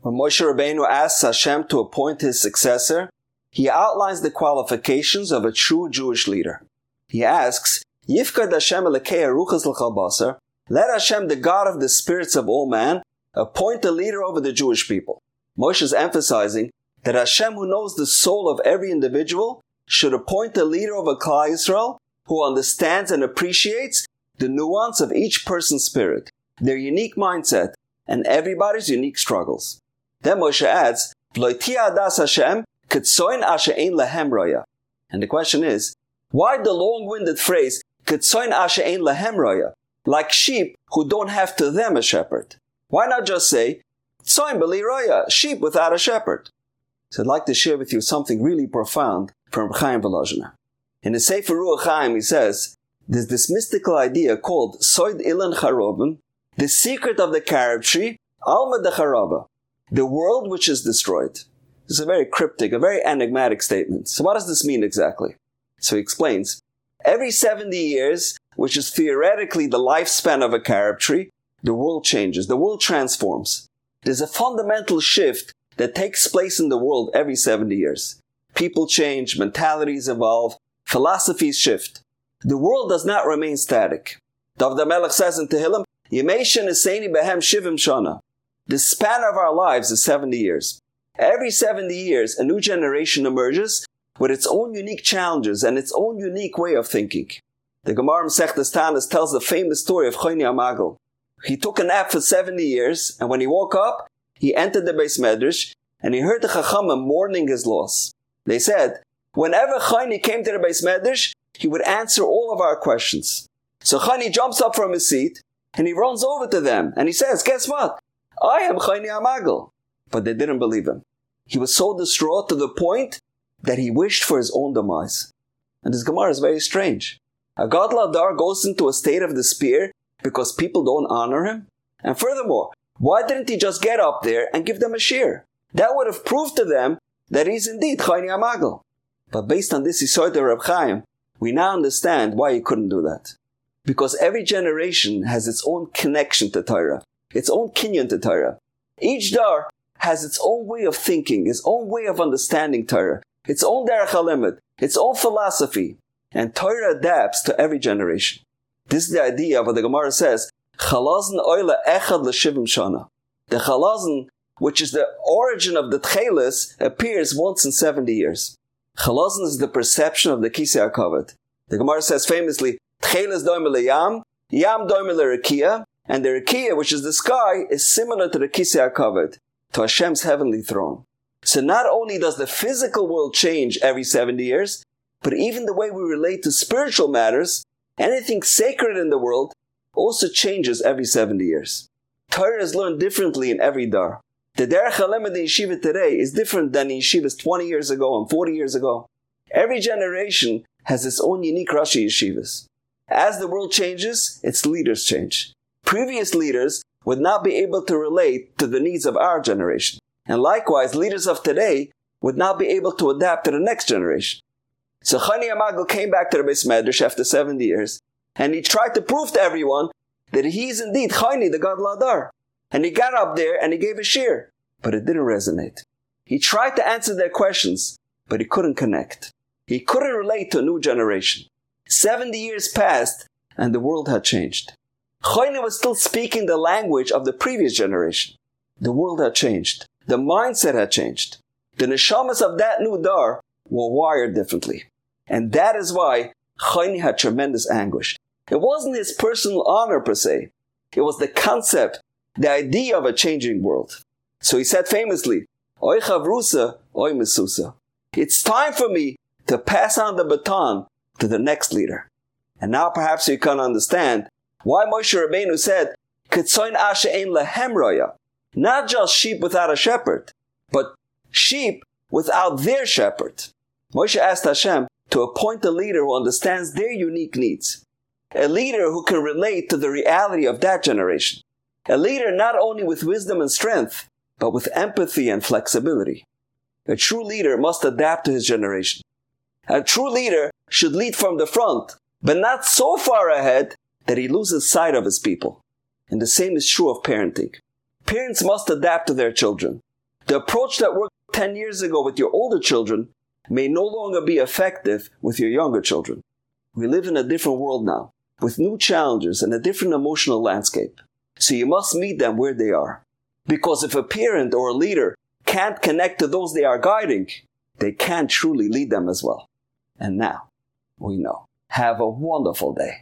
When Moshe Rabbeinu asks Hashem to appoint his successor, he outlines the qualifications of a true Jewish leader. He asks, Yifkad Hashem Elokei Ruchas L'chal Basar, let Hashem, the God of the spirits of all man, appoint a leader over the Jewish people. Moshe is emphasizing that Hashem, who knows the soul of every individual, should appoint a leader over Klal Yisrael who understands and appreciates the nuance of each person's spirit, their unique mindset, and everybody's unique struggles. Then Moshe adds, V'loitia adas Hashem ketzoin asher ein lahem roya. And the question is, why the long-winded phrase, ketzoin asher ein lahem roya, like sheep who don't have to them a shepherd? Why not just say, tzoin b'li roya, sheep without a shepherd? So I'd like to share with you something really profound from Chaim Volozhiner. In the Sefer Ruach Chaim, he says, there's this mystical idea called Soid Ilan Charobim, the secret of the carob tree, Alma de Charaba, the world which is destroyed. This is a very cryptic, a very enigmatic statement. So what does this mean exactly? So he explains, every 70 years, which is theoretically the lifespan of a carob tree, the world changes, the world transforms. There's a fundamental shift that takes place in the world every 70 years. People change, mentalities evolve, philosophies shift. The world does not remain static. David HaMelech says in Tehillim, Yemei sheneseni behem shivim shana. The span of our lives is 70 years. Every 70 years, a new generation emerges with its own unique challenges and its own unique way of thinking. The Gemara Masechtas Tanis tells the famous story of Choni HaMagel. He took a nap for 70 years, and when he woke up, he entered the Beis Medrash, and he heard the Chachamim mourning his loss. They said, whenever Choni came to the Beis Medrash, he would answer all of our questions. So Choni jumps up from his seat, and he runs over to them, and he says, guess what? I am Choni HaMagel. But they didn't believe him. He was so distraught to the point that he wished for his own demise. And this Gemara is very strange. A Gadol Hador goes into a state of despair because people don't honor him? And furthermore, why didn't he just get up there and give them a shir? That would have proved to them that he's indeed Choni HaMagel. But based on this Yisod of Reb Chaim, we now understand why he couldn't do that. Because every generation has its own connection to Torah, its own kinyan to Torah. Each dar has its own way of thinking, its own way of understanding Torah, its own derech halimud, its own philosophy, and Torah adapts to every generation. This is the idea of what the Gemara says, Chalazon oila echad l'shivim shana. The Chalazon, which is the origin of the Tchelis, appears once in 70 years. Chalazon is the perception of the Kisei HaKavod. The Gemara says famously, Tchelis doime leyam, yam doime l'rekia, and the rekia, which is the sky, is similar to the Kisei HaKavod, to Hashem's heavenly throne. So not only does the physical world change every 70 years, but even the way we relate to spiritual matters, anything sacred in the world, also changes every 70 years. Torah is learned differently in every dar. The derech halimud in yeshiva today is different than in yeshivas 20 years ago and 40 years ago. Every generation has its own unique Rashi yeshivas. As the world changes, its leaders change. Previous leaders would not be able to relate to the needs of our generation. And likewise, leaders of today would not be able to adapt to the next generation. So Choni HaMagel came back to the Beis Medrash after 70 years, and he tried to prove to everyone that he is indeed Choni, the Gadol Hador. And he got up there and he gave a shir, but it didn't resonate. He tried to answer their questions, but he couldn't connect. He couldn't relate to a new generation. 70 years passed, and the world had changed. Choni was still speaking the language of the previous generation. The world had changed. The mindset had changed. The neshamas of that new dar were wired differently. And that is why Choni had tremendous anguish. It wasn't his personal honor per se. It was the concept, the idea of a changing world. So he said famously, Oy chavrusa, oy mesusa. It's time for me to pass on the baton to the next leader. And now perhaps you can understand why Moshe Rabbeinu said, Ketzoin asher ein lahem roya. Not just sheep without a shepherd, but sheep without their shepherd. Moshe asked Hashem to appoint a leader who understands their unique needs. A leader who can relate to the reality of that generation. A leader not only with wisdom and strength, but with empathy and flexibility. A true leader must adapt to his generation. A true leader should lead from the front, but not so far ahead that he loses sight of his people. And the same is true of parenting. Parents must adapt to their children. The approach that worked 10 years ago with your older children may no longer be effective with your younger children. We live in a different world now, with new challenges and a different emotional landscape. So you must meet them where they are. Because if a parent or a leader can't connect to those they are guiding, they can't truly lead them as well. And now, we know. Have a wonderful day.